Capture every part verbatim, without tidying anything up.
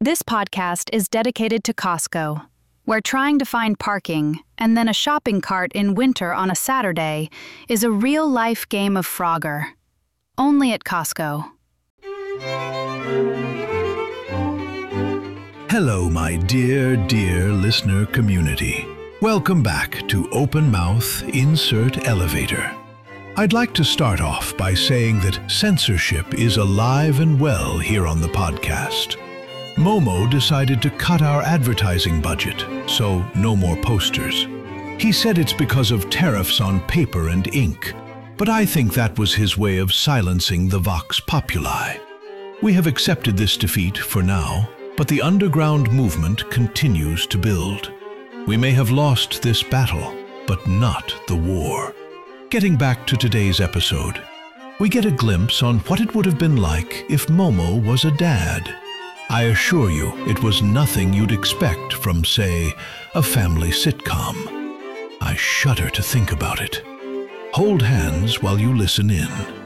This podcast is dedicated to Costco, where trying to find parking and then a shopping cart in winter on a Saturday is a real-life game of Frogger. Only at Costco. Hello, my dear, dear listener community. Welcome back to Open Mouth Insert Elevator. I'd like to start off by saying that censorship is alive and well here on the podcast. Momo decided to cut our advertising budget, so no more posters. He said it's because of tariffs on paper and ink, but I think that was his way of silencing the Vox Populi. We have accepted this defeat for now, but the underground movement continues to build. We may have lost this battle, but not the war. Getting back to today's episode, we get a glimpse on what it would have been like if Momo was a dad. I assure you, it was nothing you'd expect from, say, a family sitcom. I shudder to think about it. Hold hands while you listen in.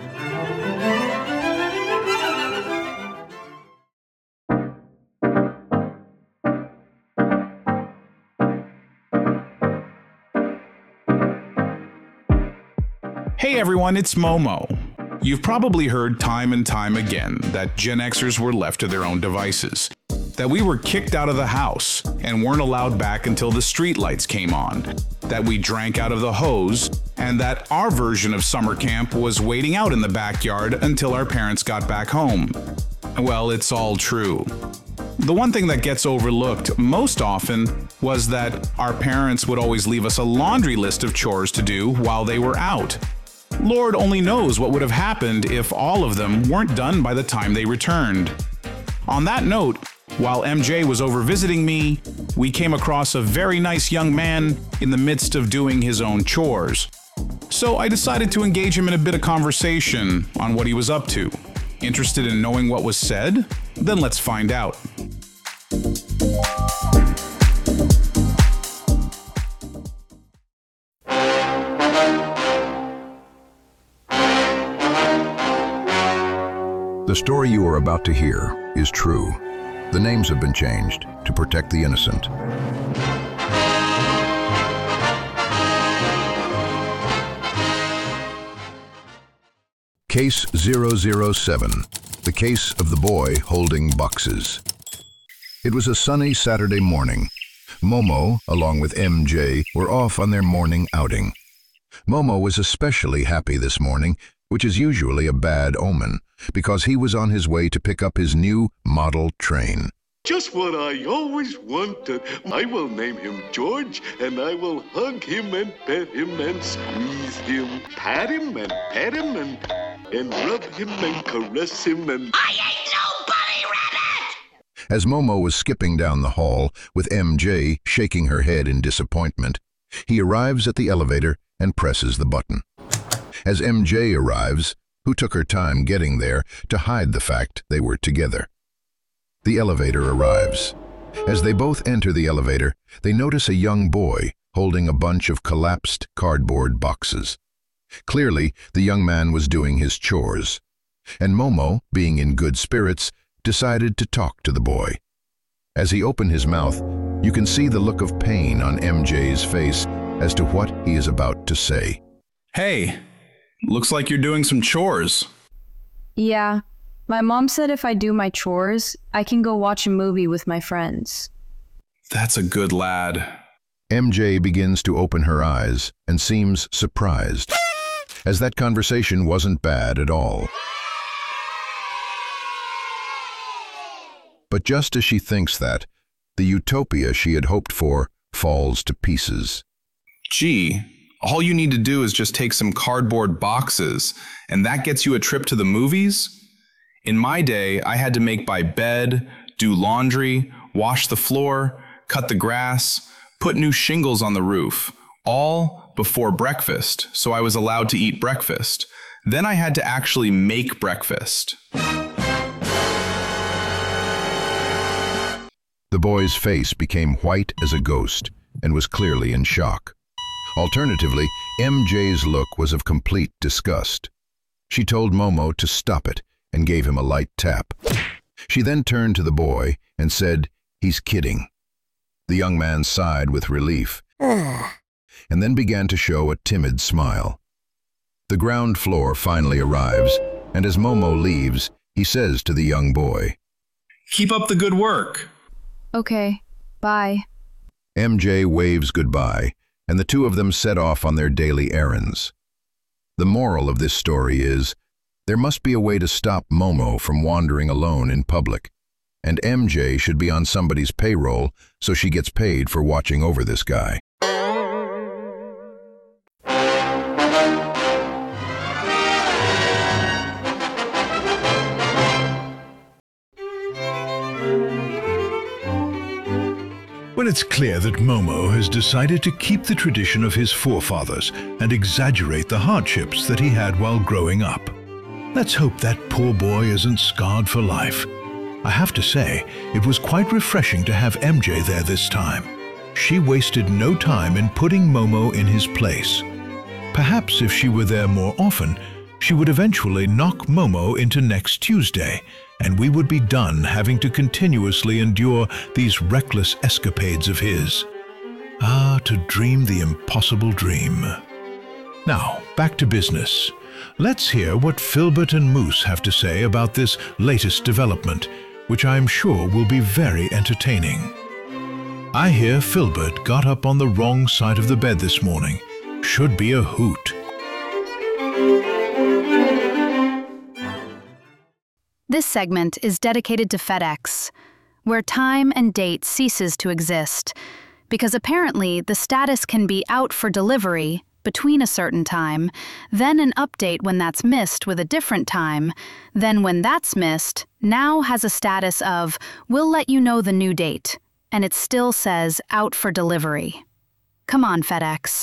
Hey everyone, it's Momo. You've probably heard time and time again that Gen Xers were left to their own devices, that we were kicked out of the house and weren't allowed back until the streetlights came on, that we drank out of the hose, and that our version of summer camp was waiting out in the backyard until our parents got back home. Well, it's all true. The one thing that gets overlooked most often was that our parents would always leave us a laundry list of chores to do while they were out. Lord only knows what would have happened if all of them weren't done by the time they returned. On that note, while M J was over visiting me, we came across a very nice young man in the midst of doing his own chores. So I decided to engage him in a bit of conversation on what he was up to. Interested in knowing what was said? Then let's find out. The story you are about to hear is true. The names have been changed to protect the innocent. Case zero zero seven, the case of the boy holding boxes. It was a sunny Saturday morning. Momo, along with M J, were off on their morning outing. Momo was especially happy this morning, which is usually a bad omen, because he was on his way to pick up his new model train. Just what I always wanted. I will name him George, and I will hug him and pet him and squeeze him, pat him and pet him and, and rub him and caress him and... I ain't no bunny rabbit! As Momo was skipping down the hall, with M J shaking her head in disappointment, he arrives at the elevator and presses the button. As M J arrives, who took her time getting there to hide the fact they were together. The elevator arrives. As they both enter the elevator, they notice a young boy holding a bunch of collapsed cardboard boxes. Clearly, the young man was doing his chores, and Momo, being in good spirits, decided to talk to the boy. As he opened his mouth, you can see the look of pain on M J's face as to what he is about to say. Hey, looks like you're doing some chores. Yeah, my mom said if I do my chores, I can go watch a movie with my friends. That's a good lad. M J begins to open her eyes and seems surprised, as that conversation wasn't bad at all. But just as she thinks that, the utopia she had hoped for falls to pieces. Gee, all you need to do is just take some cardboard boxes, and that gets you a trip to the movies? In my day, I had to make my bed, do laundry, wash the floor, cut the grass, put new shingles on the roof, all before breakfast, so I was allowed to eat breakfast. Then I had to actually make breakfast. The boy's face became white as a ghost and was clearly in shock. Alternatively, M J's look was of complete disgust. She told Momo to stop it and gave him a light tap. She then turned to the boy and said, "He's kidding." The young man sighed with relief and then began to show a timid smile. The ground floor finally arrives, and as Momo leaves, he says to the young boy, Keep up the good work. Okay, bye. M J waves goodbye, and the two of them set off on their daily errands. The moral of this story is, there must be a way to stop Momo from wandering alone in public, and M J should be on somebody's payroll so she gets paid for watching over this guy. When it's clear that Momo has decided to keep the tradition of his forefathers and exaggerate the hardships that he had while growing up. Let's hope that poor boy isn't scarred for life. I have to say, it was quite refreshing to have M J there this time. She wasted no time in putting Momo in his place. Perhaps if she were there more often, she would eventually knock Momo into next Tuesday, and we would be done having to continuously endure these reckless escapades of his. Ah, to dream the impossible dream. Now, back to business. Let's hear what Filbert and Moose have to say about this latest development, which I'm sure will be very entertaining. I hear Filbert got up on the wrong side of the bed this morning. Should be a hoot. This segment is dedicated to FedEx, where time and date ceases to exist, because apparently the status can be out for delivery between a certain time, then an update when that's missed with a different time, then when that's missed, now has a status of, we'll let you know the new date, and it still says out for delivery. Come on, FedEx.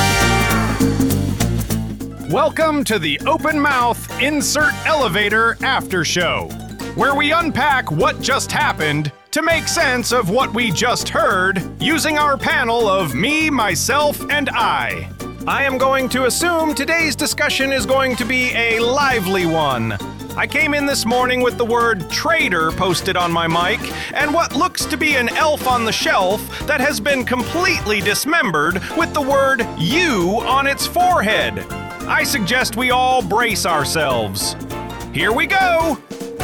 Welcome to the Open Mouth Insert Elevator After Show, where we unpack what just happened to make sense of what we just heard using our panel of me, myself, and I. I am going to assume today's discussion is going to be a lively one. I came in this morning with the word traitor posted on my mic and what looks to be an elf on the shelf that has been completely dismembered with the word you on its forehead. I suggest we all brace ourselves. Here we go!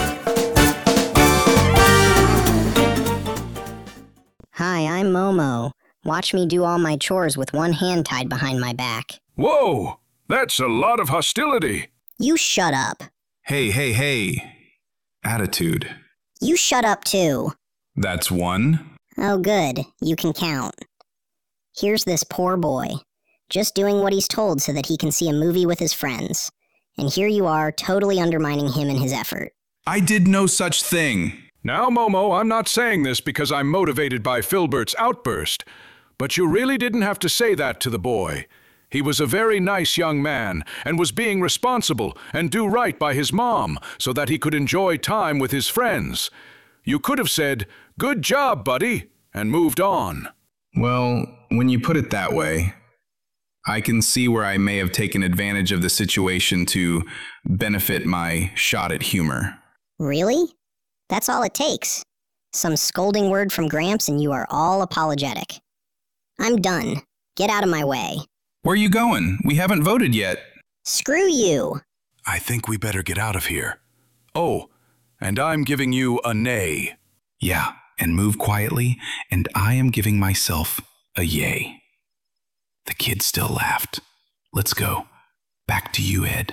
Hi, I'm Momo. Watch me do all my chores with one hand tied behind my back. Whoa! That's a lot of hostility. You shut up. Hey, hey, hey. Attitude. You shut up too. That's one. Oh good, you can count. Here's this poor boy, just doing what he's told so that he can see a movie with his friends. And here you are, totally undermining him and his effort. I did no such thing. Now, Momo, I'm not saying this because I'm motivated by Filbert's outburst, but you really didn't have to say that to the boy. He was a very nice young man and was being responsible and do right by his mom so that he could enjoy time with his friends. You could have said, "Good job, buddy," and moved on. Well, when you put it that way, I can see where I may have taken advantage of the situation to benefit my shot at humor. Really? That's all it takes. Some scolding word from Gramps and you are all apologetic. I'm done. Get out of my way. Where are you going? We haven't voted yet. Screw you. I think we better get out of here. Oh, and I'm giving you a nay. Yeah, and move quietly, and I am giving myself a yay. The kid still laughed. Let's go. Back to you, Ed.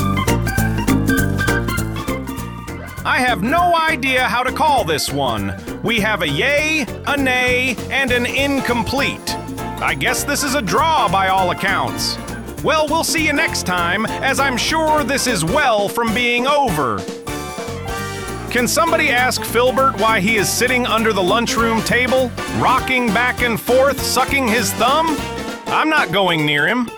I have no idea how to call this one. We have a yay, a nay, and an incomplete. I guess this is a draw by all accounts. Well, we'll see you next time, as I'm sure this is well from being over. Can somebody ask Filbert why he is sitting under the lunchroom table, rocking back and forth, sucking his thumb? I'm not going near him.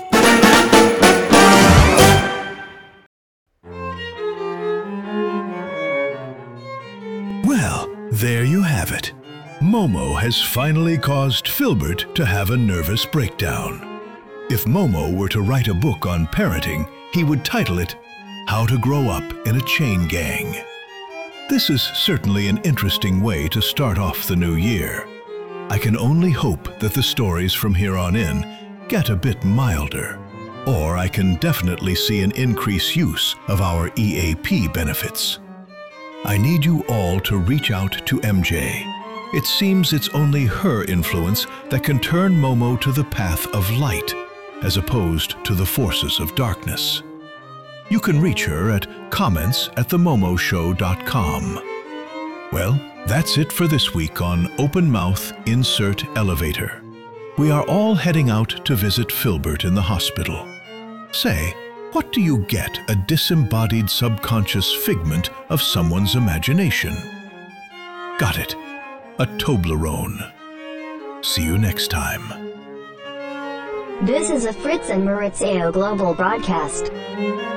Well, there you have it. Momo has finally caused Filbert to have a nervous breakdown. If Momo were to write a book on parenting, he would title it, How to Grow Up in a Chain Gang. This is certainly an interesting way to start off the new year. I can only hope that the stories from here on in get a bit milder, or I can definitely see an increased use of our E A P benefits. I need you all to reach out to M J. It seems it's only her influence that can turn Momo to the path of light, as opposed to the forces of darkness. You can reach her at comments at the momo show dot com. Well, that's it for this week on Open Mouth Insert Elevator. We are all heading out to visit Filbert in the hospital. Say, what do you get a disembodied subconscious figment of someone's imagination? Got it. A Toblerone. See you next time. This is a Fritz and Maurizio Global broadcast.